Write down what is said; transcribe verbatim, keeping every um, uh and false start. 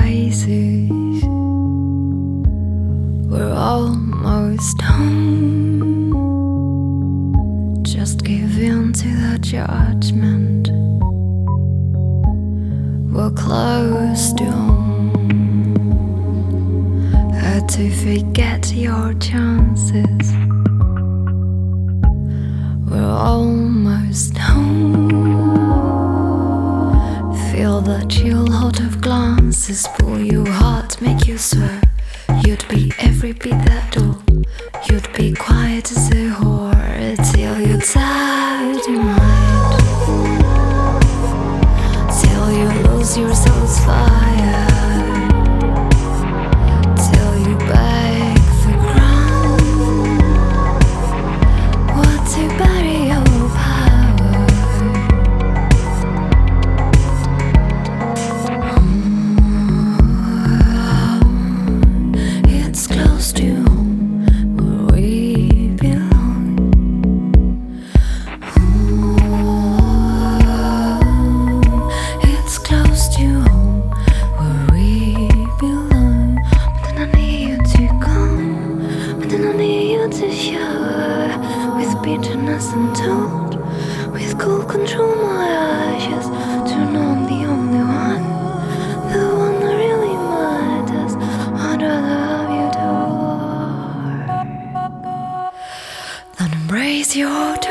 places. We're almost home. Just give in to the judgment. We're close to home. Had to forget your chances. We're almost home. Feel the chill hot of glances pull you hard, make you swear you'd be every bit that door. You'd be quiet as a whore till you tired your mind, till you lose your soul's fire, till you beg the ground. What to bury your power? Mm, it's close to home where we belong. Mm, it's close to home where we belong. But then I need you to come. But then I need you to shower with bitterness untold, with cool control my ashes. Turn on the only one, the one that really matters. I'd rather have you door than embrace your